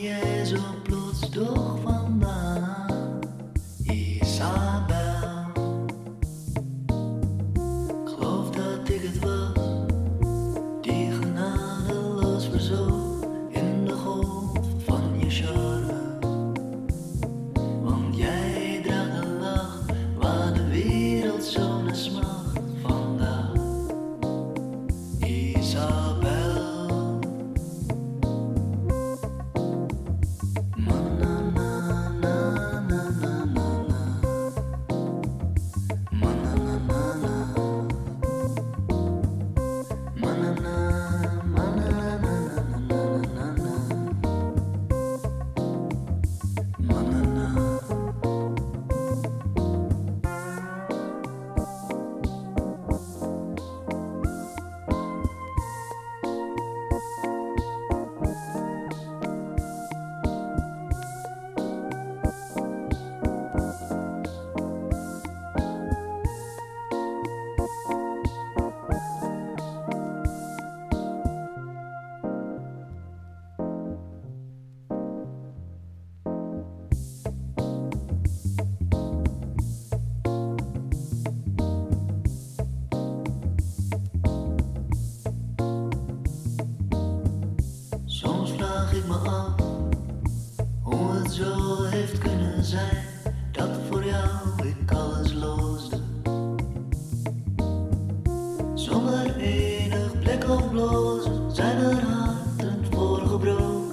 jij zo plots toch vandaan, Isabel? Ik geloof dat ik het was, die genadeloos verzoop in de golf van je charme. Want jij draagt een lach waar de wereld zo naar smacht vandaag, Isabel. Soms vraag ik me af hoe het zo heeft kunnen zijn dat voor jou ik alles loosde, zonder enig blik of blozen. Zijn er